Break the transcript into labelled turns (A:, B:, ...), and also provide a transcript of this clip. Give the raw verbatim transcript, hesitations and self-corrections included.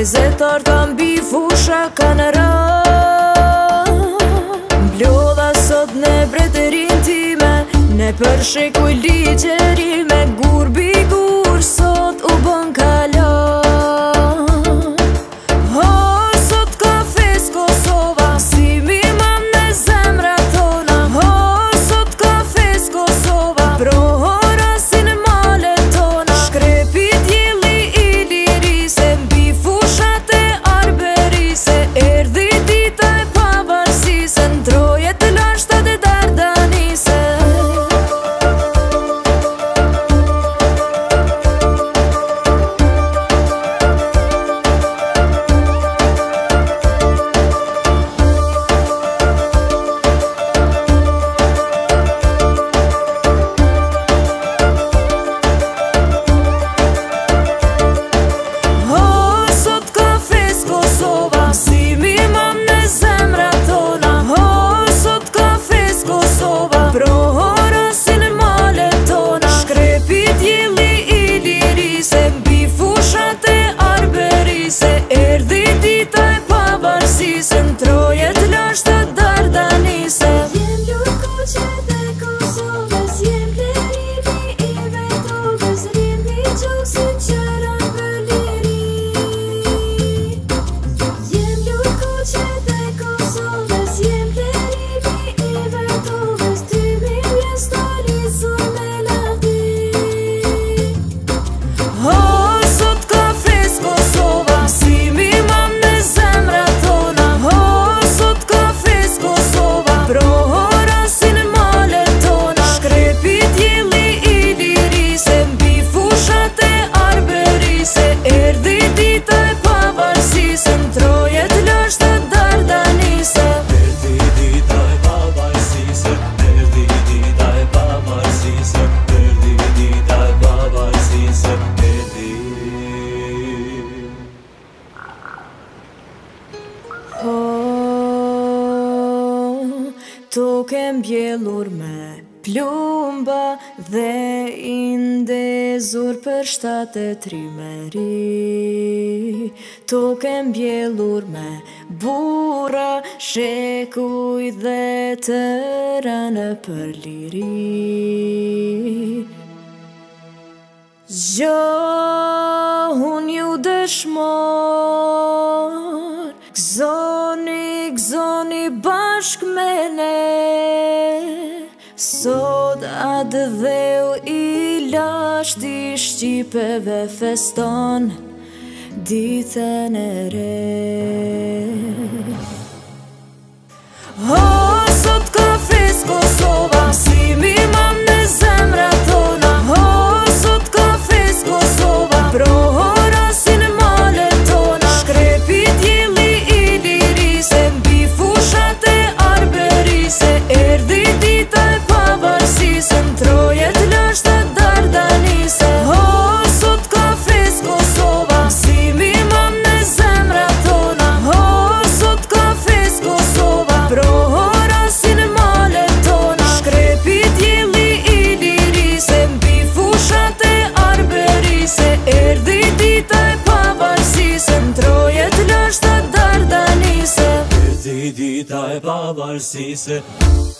A: Mezetar ta mbi fusha kanë ra. Mblodha sot në bretërin time, ne për shekuj ligjerime, gurbi gur sot u bën kala. O, sot ka fes Kosova, si mi mam në zemra tona. O, sot ka fes Kosova, prohora si në male tona. Shkrepi djeli i lirise, mbi fushat e arberise, erdi dita e pavarësisë, ndrojet të lashtat e dardanise. Tokë mbjellur me plumba dhe indezur për shtatë trimeri. Tokë mbjellur me burra, shekuj dhe të rënë për liri. Gjohun ju dëshmor, gëzoni, gëzoni bashk me ne. Sot atë dheu i lashti shqipeve feston ditën e re. O, sot ka fes Kosova, si mi mam në zemra tona. O, sot ka fes Kosova, prohora si në male tona. Shkrepi djeli i lirise, mbi fushat e arberise, erdi dita e pavarësisë, ndrojet lashtat dardanise. O, sot ka fes Kosova, si mi mam në zemra tona. O, sot ka fes Kosova, prohora si në male tona. Shkrepi djeli i lirise, mbi fushat e arberise, erdi dita e pavarësisë, ndrojet lashtat dardanise.
B: Erdi dita e pavarësisë.